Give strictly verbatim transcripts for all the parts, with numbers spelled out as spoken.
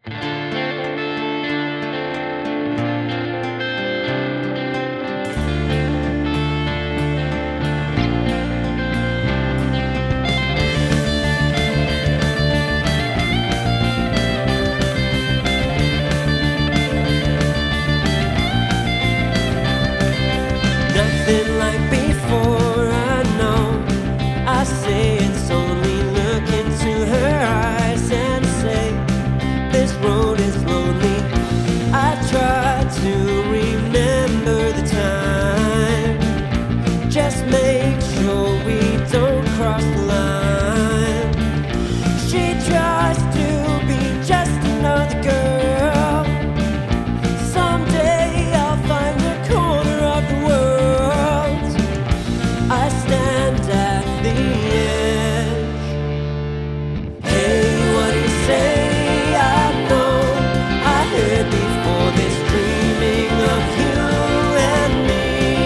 Nothing like before, I know. I say it's only look into her eyes and say, this road is lonely. I try to remember the time. Just make sure we don't cross the line. She tries to be just another girl. Someday I'll find the corner of the world. I stand at the edge. Hey, what do you say? I know I heard before this, dreaming of you and me.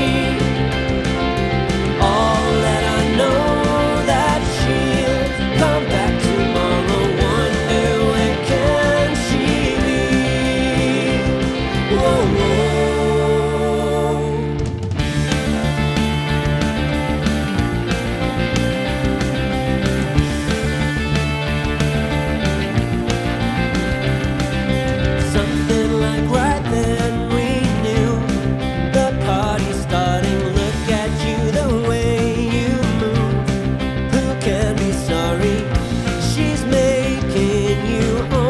All that I know, that she'll come back tomorrow. Wonder where can she be? Whoa, whoa. Something like right then we knew the party's starting. Look at you, the way you move. Who can be sorry? She's making you